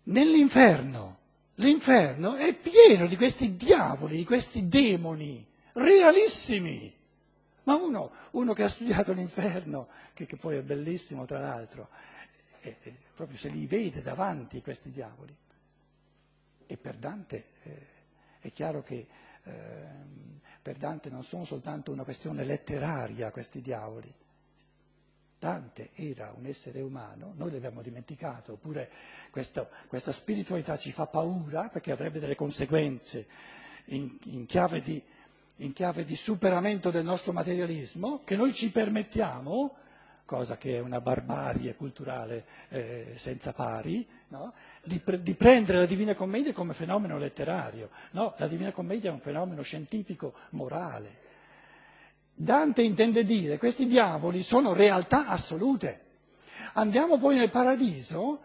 nell'inferno. L'inferno è pieno di questi diavoli, di questi demoni realissimi. Ma uno che ha studiato l'inferno, che poi è bellissimo tra l'altro, proprio se li vede davanti questi diavoli. E per Dante è chiaro che per Dante non sono soltanto una questione letteraria questi diavoli. Dante era un essere umano, noi l'abbiamo dimenticato, oppure questa spiritualità ci fa paura perché avrebbe delle conseguenze in chiave di superamento del nostro materialismo, che noi ci permettiamo, cosa che è una barbarie culturale senza pari, no? di prendere la Divina Commedia come fenomeno letterario. No, la Divina Commedia è un fenomeno scientifico, morale. Dante intende dire questi diavoli sono realtà assolute. Andiamo poi nel paradiso,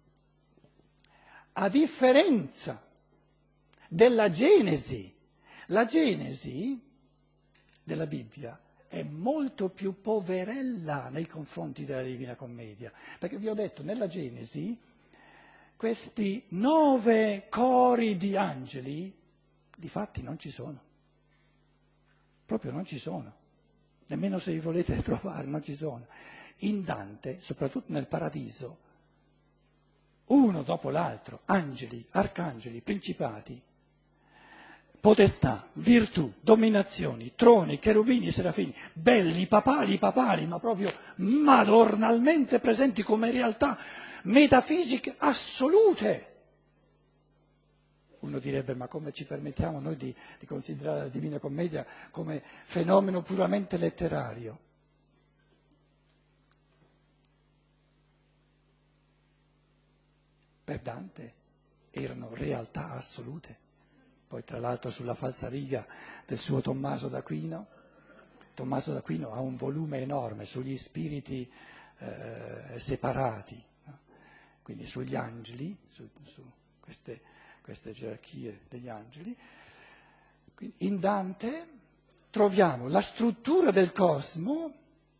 a differenza della Genesi. La Genesi della Bibbia è molto più poverella nei confronti della Divina Commedia, perché vi ho detto, nella Genesi questi 9 cori di angeli, difatti non ci sono, proprio non ci sono, nemmeno se li volete trovare, non ci sono. In Dante, soprattutto nel Paradiso, uno dopo l'altro, angeli, arcangeli, principati, potestà, virtù, dominazioni, troni, cherubini, serafini, belli, papali, ma proprio madornalmente presenti come realtà metafisiche assolute. Uno direbbe, ma come ci permettiamo noi di considerare la Divina Commedia come fenomeno puramente letterario? Per Dante erano realtà assolute. Poi tra l'altro sulla falsariga del suo Tommaso d'Aquino ha un volume enorme sugli spiriti separati, no? Quindi sugli angeli, su queste gerarchie degli angeli. Quindi in Dante troviamo la struttura del cosmo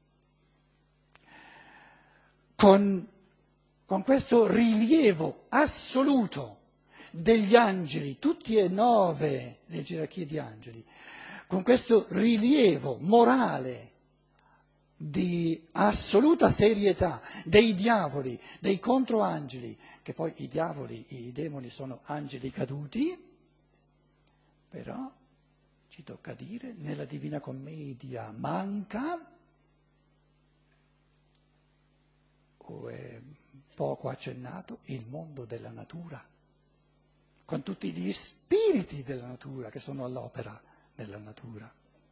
con questo rilievo assoluto degli angeli, tutti e 9 le gerarchie di angeli, con questo rilievo morale di assoluta serietà dei diavoli, dei controangeli, che poi i diavoli, i demoni sono angeli caduti, però ci tocca dire, nella Divina Commedia manca, o è poco accennato, il mondo della natura, con tutti gli spiriti della natura che sono all'opera nella natura.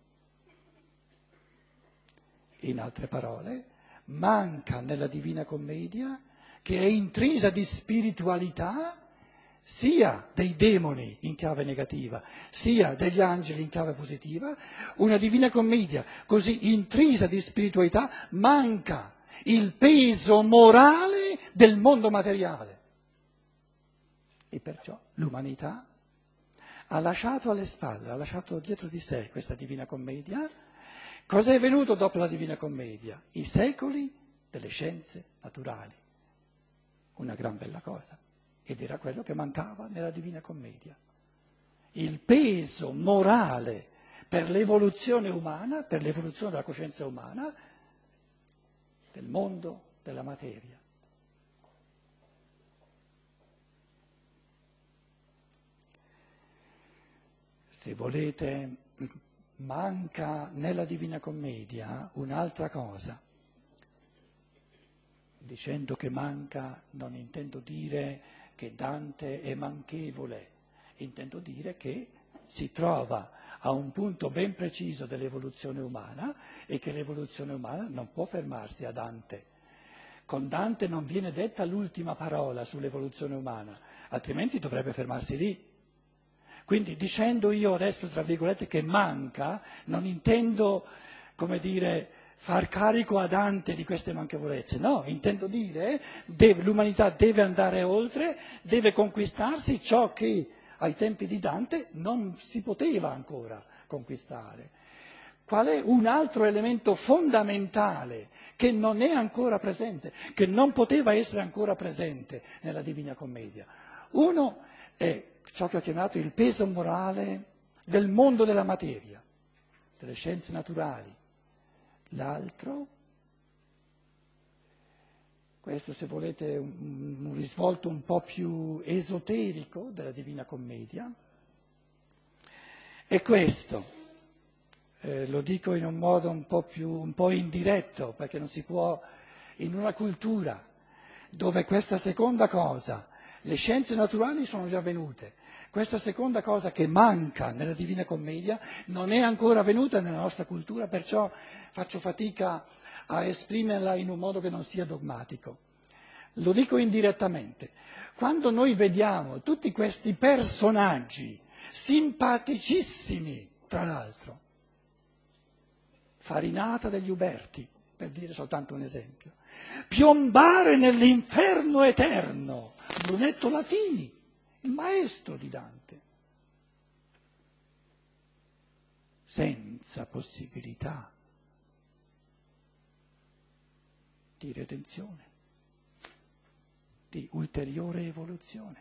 In altre parole, manca nella Divina Commedia, che è intrisa di spiritualità, sia dei demoni in chiave negativa, sia degli angeli in chiave positiva, una Divina Commedia così intrisa di spiritualità manca il peso morale del mondo materiale. E perciò l'umanità ha lasciato alle spalle, ha lasciato dietro di sé questa Divina Commedia. Cosa è venuto dopo la Divina Commedia? I secoli delle scienze naturali. Una gran bella cosa. Ed era quello che mancava nella Divina Commedia. Il peso morale per l'evoluzione umana, per l'evoluzione della coscienza umana, del mondo, della materia. Se volete, manca nella Divina Commedia un'altra cosa. Dicendo che manca non intendo dire che Dante è manchevole, intendo dire che si trova a un punto ben preciso dell'evoluzione umana e che l'evoluzione umana non può fermarsi a Dante. Con Dante non viene detta l'ultima parola sull'evoluzione umana, altrimenti dovrebbe fermarsi lì. Quindi dicendo io adesso, tra virgolette, che manca, non intendo, come dire, far carico a Dante di queste manchevolezze, no, intendo dire l'umanità deve andare oltre, deve conquistarsi ciò che ai tempi di Dante non si poteva ancora conquistare. Qual è un altro elemento fondamentale che non è ancora presente, che non poteva essere ancora presente nella Divina Commedia? Uno è ciò che ho chiamato il peso morale del mondo della materia, delle scienze naturali. L'altro, questo se volete un risvolto un po' più esoterico della Divina Commedia, è questo. Lo dico in un modo un po' indiretto, perché non si può, in una cultura dove questa seconda cosa, le scienze naturali sono già venute, questa seconda cosa che manca nella Divina Commedia non è ancora venuta nella nostra cultura, perciò faccio fatica a esprimerla in un modo che non sia dogmatico. Lo dico indirettamente. Quando noi vediamo tutti questi personaggi simpaticissimi, tra l'altro, Farinata degli Uberti, per dire soltanto un esempio, piombare nell'inferno eterno, Brunetto Latini, il maestro di Dante, senza possibilità di redenzione, di ulteriore evoluzione.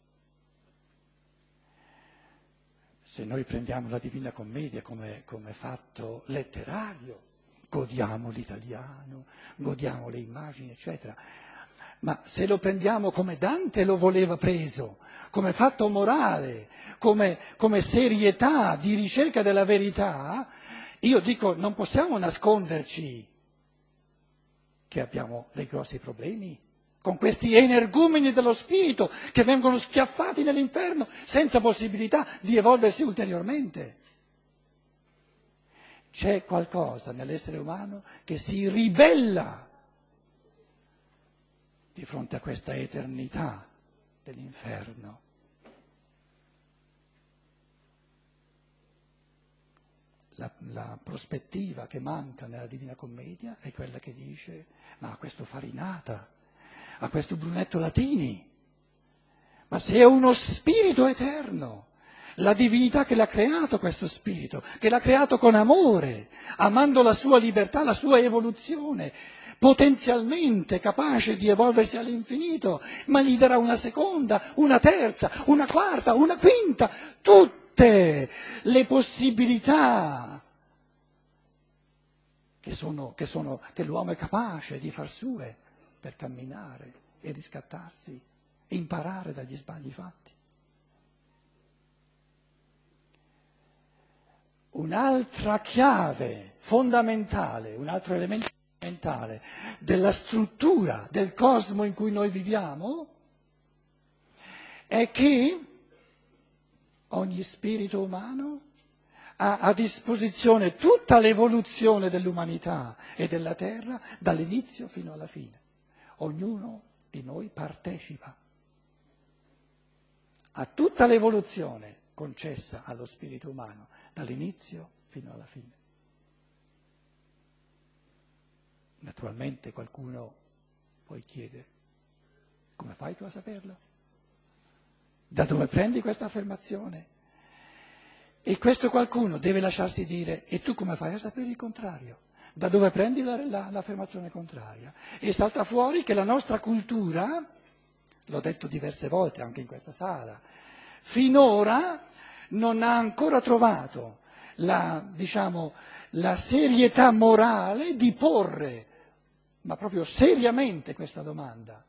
Se noi prendiamo la Divina Commedia come fatto letterario, godiamo l'italiano, godiamo le immagini, eccetera. Ma se lo prendiamo come Dante lo voleva preso, come fatto morale, come serietà di ricerca della verità, io dico non possiamo nasconderci che abbiamo dei grossi problemi con questi energumeni dello spirito che vengono schiaffati nell'inferno senza possibilità di evolversi ulteriormente. C'è qualcosa nell'essere umano che si ribella di fronte a questa eternità dell'inferno. La prospettiva che manca nella Divina Commedia è quella che dice: ma a questo Farinata, a questo Brunetto Latini, ma se è uno spirito eterno, la divinità che l'ha creato questo spirito, che l'ha creato con amore, amando la sua libertà, la sua evoluzione, potenzialmente capace di evolversi all'infinito, ma gli darà una seconda, una terza, una quarta, una quinta, tutte le possibilità che l'uomo è capace di far sue per camminare e riscattarsi, e imparare dagli sbagli fatti. Un'altra chiave fondamentale, un altro elemento fondamentale della struttura del cosmo in cui noi viviamo è che ogni spirito umano ha a disposizione tutta l'evoluzione dell'umanità e della terra dall'inizio fino alla fine. Ognuno di noi partecipa a tutta l'evoluzione concessa allo spirito umano dall'inizio fino alla fine. Naturalmente qualcuno poi chiede: come fai tu a saperlo? Da dove prendi questa affermazione? E questo qualcuno deve lasciarsi dire: e tu come fai a sapere il contrario? Da dove prendi l'affermazione contraria? E salta fuori che la nostra cultura, l'ho detto diverse volte anche in questa sala, finora non ha ancora trovato la serietà morale di porre, ma proprio seriamente, questa domanda: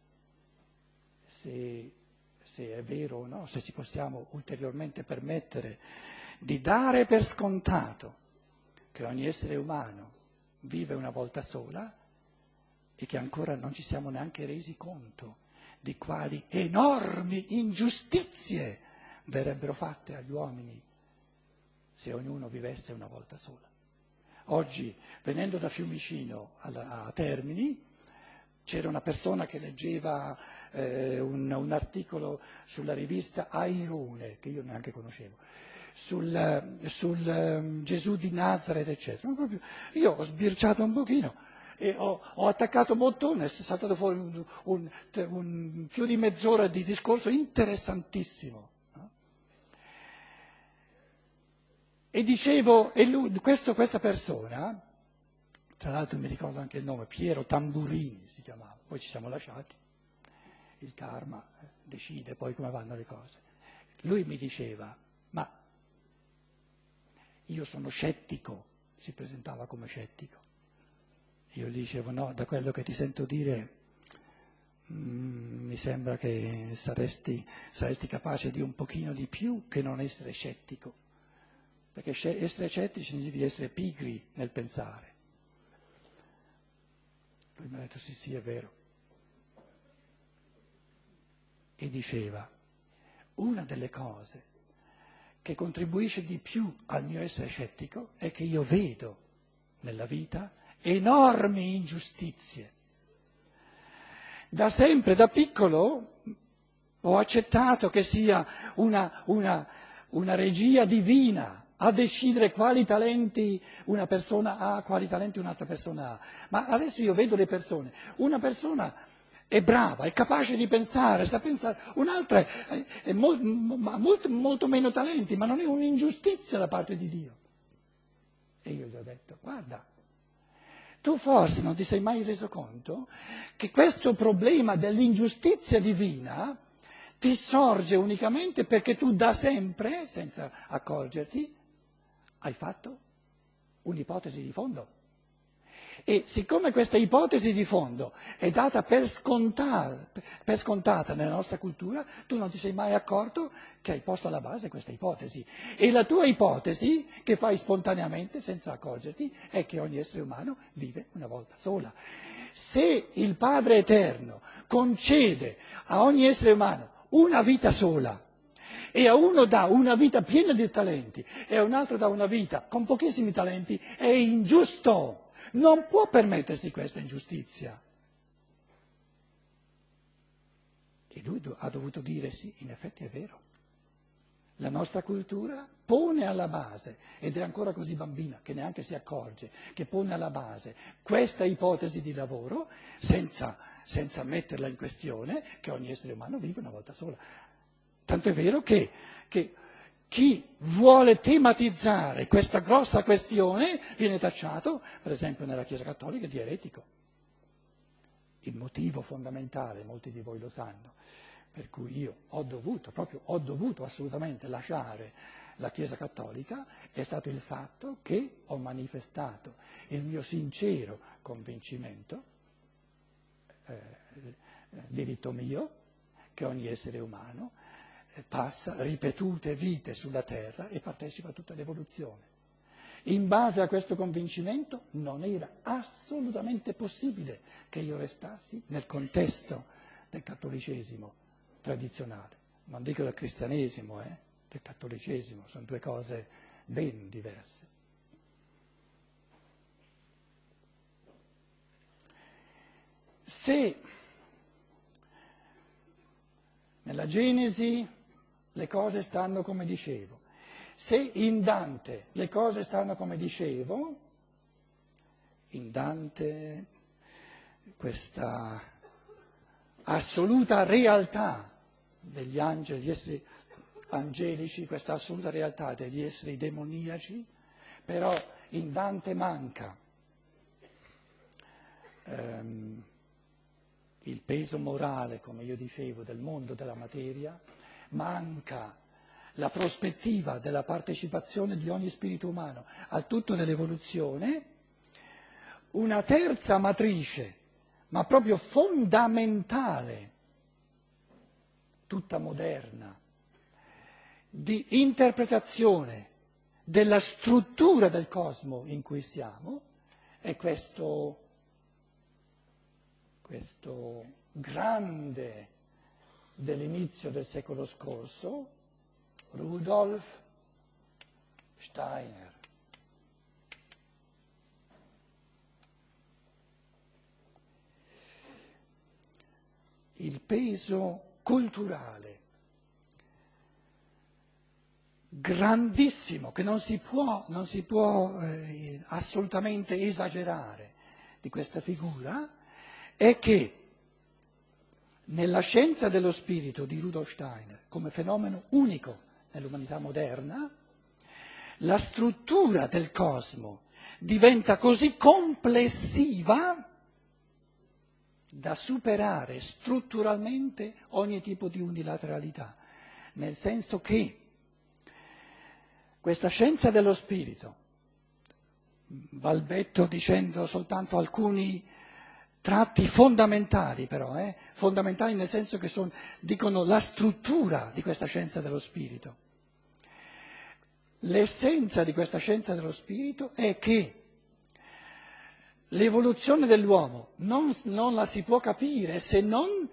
se è vero o no, se ci possiamo ulteriormente permettere di dare per scontato che ogni essere umano vive una volta sola e che ancora non ci siamo neanche resi conto di quali enormi ingiustizie verrebbero fatte agli uomini se ognuno vivesse una volta sola. Oggi, venendo da Fiumicino a Termini, c'era una persona che leggeva un articolo sulla rivista Airone, che io neanche conoscevo, sul Gesù di Nazareth, eccetera. Io ho sbirciato un pochino e ho attaccato un bottone, è saltato fuori più di mezz'ora di discorso interessantissimo. E dicevo, questa persona, tra l'altro mi ricordo anche il nome, Piero Tamburini si chiamava, poi ci siamo lasciati, il karma decide poi come vanno le cose. Lui mi diceva, ma io sono scettico, si presentava come scettico. Io gli dicevo, no, da quello che ti sento dire mi sembra che saresti capace di un pochino di più che non essere scettico, perché essere scettici significa essere pigri nel pensare. Lui mi ha detto sì, è vero. E diceva, una delle cose che contribuisce di più al mio essere scettico è che io vedo nella vita enormi ingiustizie. Da sempre, da piccolo, ho accettato che sia una regia divina a decidere quali talenti una persona ha, quali talenti un'altra persona ha. Ma adesso io vedo le persone, una persona è brava, è capace di pensare, sa pensare, un'altra ha molto meno talenti, ma non è un'ingiustizia da parte di Dio. E io gli ho detto, guarda, tu forse non ti sei mai reso conto che questo problema dell'ingiustizia divina ti sorge unicamente perché tu da sempre, senza accorgerti, hai fatto un'ipotesi di fondo. E siccome questa ipotesi di fondo è data per scontata nella nostra cultura, tu non ti sei mai accorto che hai posto alla base questa ipotesi. E la tua ipotesi, che fai spontaneamente, senza accorgerti, è che ogni essere umano vive una volta sola. Se il Padre Eterno concede a ogni essere umano una vita sola, e a uno dà una vita piena di talenti e a un altro dà una vita con pochissimi talenti, è ingiusto. Non può permettersi questa ingiustizia. E lui ha dovuto dire sì, in effetti è vero. La nostra cultura pone alla base, ed è ancora così bambina che neanche si accorge, che pone alla base questa ipotesi di lavoro senza metterla in questione, che ogni essere umano vive una volta sola. Tanto è vero che chi vuole tematizzare questa grossa questione viene tacciato, per esempio nella Chiesa Cattolica, di eretico. Il motivo fondamentale, molti di voi lo sanno, per cui io ho dovuto assolutamente lasciare la Chiesa Cattolica, è stato il fatto che ho manifestato il mio sincero convincimento, diritto mio, che ogni essere umano passa ripetute vite sulla terra e partecipa a tutta l'evoluzione. In base a questo convincimento non era assolutamente possibile che io restassi nel contesto del cattolicesimo tradizionale. Non dico del cristianesimo, del cattolicesimo, sono due cose ben diverse. Se nella Genesi le cose stanno come dicevo, se in Dante le cose stanno come dicevo, in Dante questa assoluta realtà degli angeli, degli esseri angelici, questa assoluta realtà degli esseri demoniaci, però in Dante manca il peso morale, come io dicevo, del mondo della materia, manca la prospettiva della partecipazione di ogni spirito umano al tutto dell'evoluzione, una terza matrice, ma proprio fondamentale, tutta moderna, di interpretazione della struttura del cosmo in cui siamo, è questo grande dell'inizio del secolo scorso, Rudolf Steiner. Il peso culturale grandissimo che non si può assolutamente esagerare di questa figura è che nella scienza dello spirito di Rudolf Steiner, come fenomeno unico nell'umanità moderna, la struttura del cosmo diventa così complessiva da superare strutturalmente ogni tipo di unilateralità, nel senso che questa scienza dello spirito, balbetto dicendo soltanto alcuni tratti fondamentali però, fondamentali nel senso che dicono la struttura di questa scienza dello spirito. L'essenza di questa scienza dello spirito è che l'evoluzione dell'uomo non la si può capire se non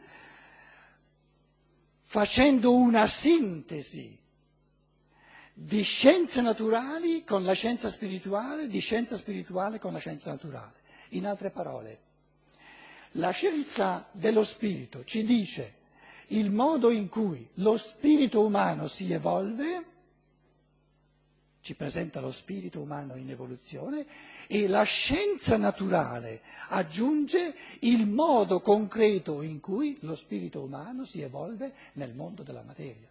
facendo una sintesi di scienze naturali con la scienza spirituale, di scienza spirituale con la scienza naturale. In altre parole, la scienza dello spirito ci dice il modo in cui lo spirito umano si evolve, ci presenta lo spirito umano in evoluzione, e la scienza naturale aggiunge il modo concreto in cui lo spirito umano si evolve nel mondo della materia.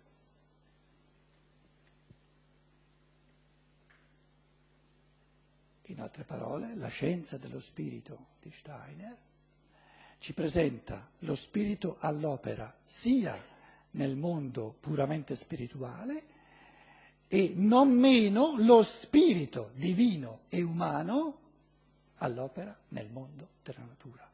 In altre parole, la scienza dello spirito di Steiner ci presenta lo spirito all'opera sia nel mondo puramente spirituale e non meno lo spirito divino e umano all'opera nel mondo della natura.